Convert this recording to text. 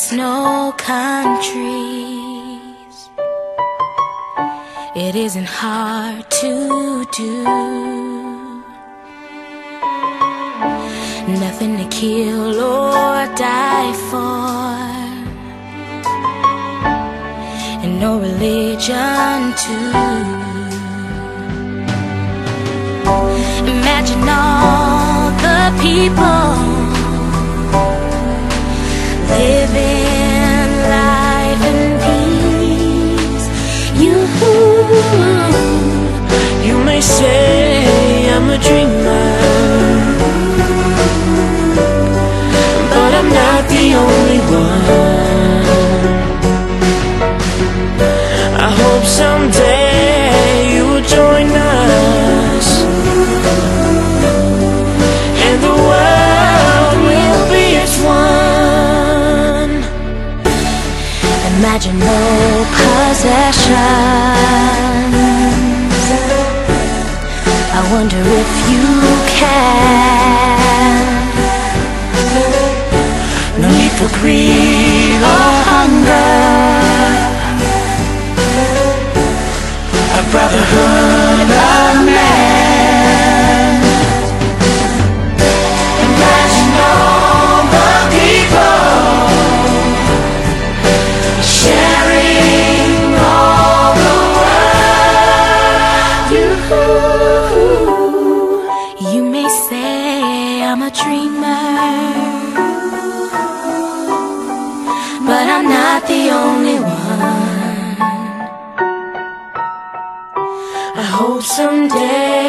no countries. It isn't hard to do. Nothing to kill or die for, and no religion too. Imagine all the people living life in peace. You may say I'm a dreamer, but I'm not the only one. I hope someday you will join us, and the world will be as one. Imagine no possessions. I wonder if you can. No need for greed or hunger, a brotherhood of man. Imagine all the people sharing all the world. You may say I'm a dreamer, but I'm not the only one. I hope someday